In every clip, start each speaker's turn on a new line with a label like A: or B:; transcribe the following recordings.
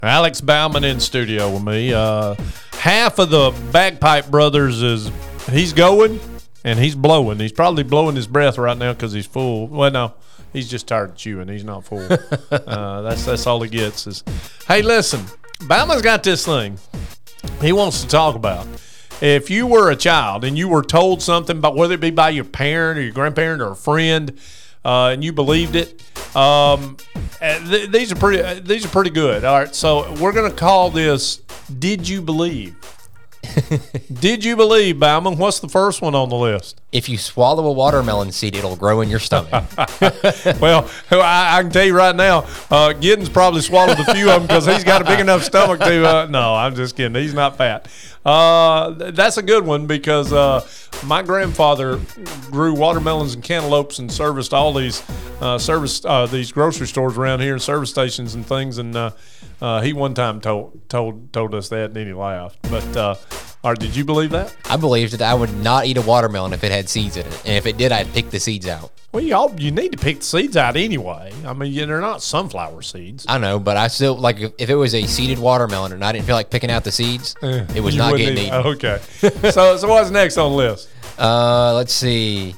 A: Alex Bauman in studio with me. Half of the Bagpipe Brothers he's going and he's blowing. He's probably blowing his breath right now because he's full. Well, no, he's just tired of chewing. He's not full. That's all he gets is, hey, listen, Bauman's got this thing he wants to talk about. If you were a child and you were told something, about whether it be by your parent or your grandparent or a friend, and you believed it, these are pretty good. All right, so we're gonna call this "Did You Believe?" Did you believe, Bauman? What's the first one on the list?
B: If you swallow a watermelon seed, it'll grow in your stomach.
A: Well, I can tell you right now, Giddens probably swallowed a few of them because he's got a big enough stomach to. No, I'm just kidding. He's not fat. That's a good one because my grandfather grew watermelons and cantaloupes and serviced all these these grocery stores around here and service stations and things. And he one time told us that, and then he laughed. But or did you believe that?
B: I believed that I would not eat a watermelon if it had seeds in it, and if it did, I'd pick the seeds out.
A: Well, you need to pick the seeds out anyway. I mean, they're not sunflower seeds.
B: I know, but I still like if it was a seeded watermelon and I didn't feel like picking out the seeds, it was not getting eaten.
A: Okay. So what's next on the list?
B: Let's see.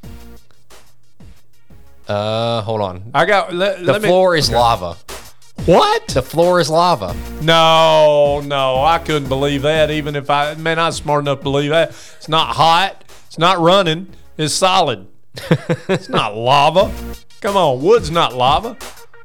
B: Hold on.
A: I got
B: the floor is lava.
A: What?
B: The floor is lava.
A: No, I couldn't believe that. Even if I was smart enough to believe that. It's not hot. It's not running. It's solid. It's not lava. Come on, wood's not lava.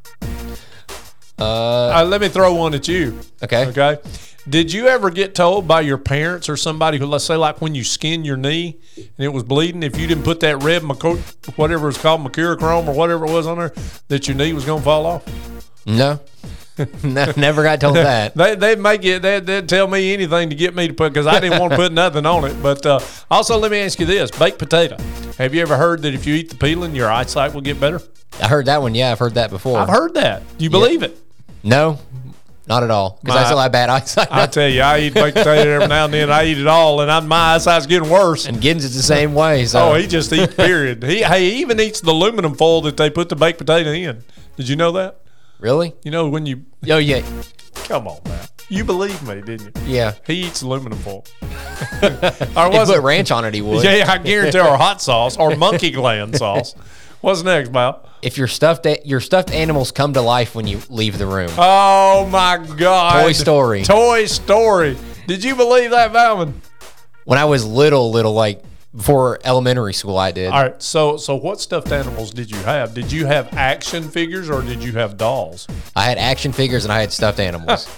A: Let me throw one at you.
B: Okay.
A: Did you ever get told by your parents or somebody who, let's say, like when you skinned your knee and it was bleeding, if you didn't put that red whatever it's called, mercurochrome or whatever it was on there, that your knee was going to fall off?
B: No. Never got told that.
A: They'd tell me anything to get me to put, because I didn't want to put nothing on it. But also, let me ask you this: baked potato. Have you ever heard that if you eat the peeling, your eyesight will get better?
B: I heard that one. Yeah, I've heard that before.
A: I've heard that. Do you believe it?
B: No, not at all. Because I still have bad eyesight.
A: I tell you, I eat baked potato every now and then. I eat it all, and my eyesight's getting worse.
B: And Giddens is the same way. So.
A: Oh, he just eats. Period. He even eats the aluminum foil that they put the baked potato in. Did you know that?
B: Really?
A: You know when you...
B: Oh, yeah.
A: Come on, man. You believe me, didn't you?
B: Yeah.
A: He eats aluminum foil.
B: If he put ranch on it, he would.
A: Yeah, I guarantee, or hot sauce, or monkey gland sauce. What's next, Bob?
B: If your stuffed animals come to life when you leave the room.
A: Oh, my God.
B: Toy Story.
A: Toy Story. Did you believe that, Bauman?
B: When I was little, like... Before elementary school, I did.
A: All right. So what stuffed animals did you have? Did you have action figures or did you have dolls?
B: I had action figures and I had stuffed animals.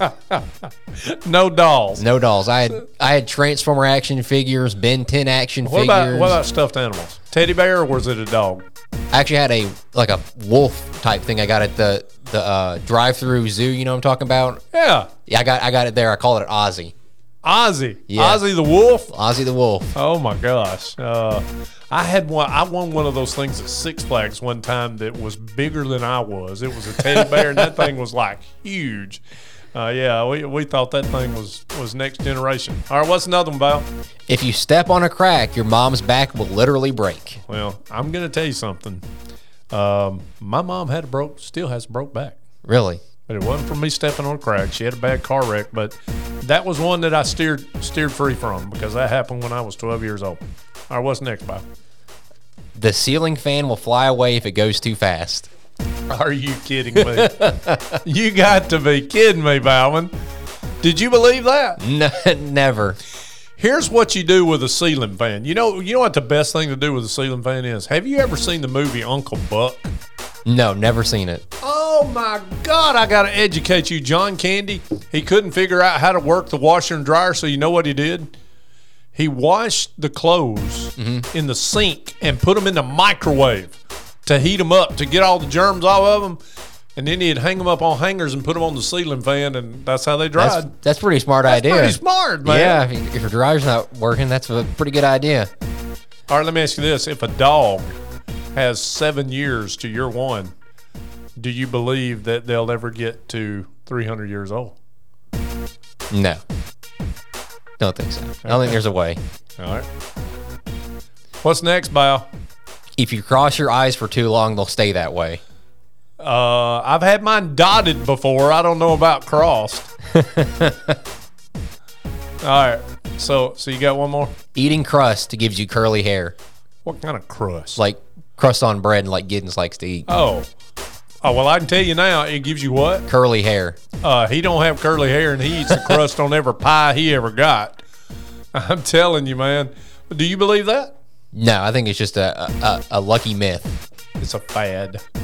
A: No dolls.
B: No dolls. I had Transformer action figures, Ben 10 action figures.
A: What about stuffed animals? Teddy bear, or was it a dog?
B: I actually had a wolf type thing I got at the drive-through zoo. You know what I'm talking about?
A: Yeah.
B: Yeah, I got it there. I called it Ozzy.
A: Ozzy.
B: Yeah.
A: Ozzy the Wolf?
B: Ozzy the Wolf.
A: Oh, my gosh. I won one of those things at Six Flags one time that was bigger than I was. It was a teddy bear, and that thing was, like, huge. Yeah, we thought that thing was next generation. All right, what's another one, Val?
B: If you step on a crack, your mom's back will literally break.
A: Well, I'm going to tell you something. My mom still has a broke back.
B: Really?
A: But it wasn't from me stepping on a crack. She had a bad car wreck, but that was one that I steered free from because that happened when I was 12 years old. All right, what's next, Bob?
B: The ceiling fan will fly away if it goes too fast.
A: Are you kidding me? You got to be kidding me, Bauman. Did you believe that?
B: No, never.
A: Here's what you do with a ceiling fan. You know what the best thing to do with a ceiling fan is? Have you ever seen the movie Uncle Buck?
B: No, never seen it.
A: Oh, my God. I got to educate you. John Candy, he couldn't figure out how to work the washer and dryer, so you know what he did? He washed the clothes in the sink and put them in the microwave to heat them up, to get all the germs off of them. And then he'd hang them up on hangers and put them on the ceiling fan, and that's how they dried.
B: That's pretty smart idea.
A: Pretty smart, man.
B: Yeah, if your dryer's not working, that's a pretty good idea.
A: All right, let me ask you this. If a dog has 7 years to year one, do you believe that they'll ever get to 300 years old?
B: No. Don't think so. I don't think there's a way.
A: All right. What's next, Bao?
B: If you cross your eyes for too long, they'll stay that way.
A: I've had mine dotted before. I don't know about crossed. All right. So you got one more?
B: Eating crust gives you curly hair.
A: What kind of crust?
B: Like crust on bread, like Giddens likes to eat.
A: Oh, well, I can tell you now, it gives you what?
B: Curly hair.
A: He don't have curly hair, and he eats the crust on every pie he ever got. I'm telling you, man. Do you believe that?
B: No, I think it's just a lucky myth.
A: It's a fad.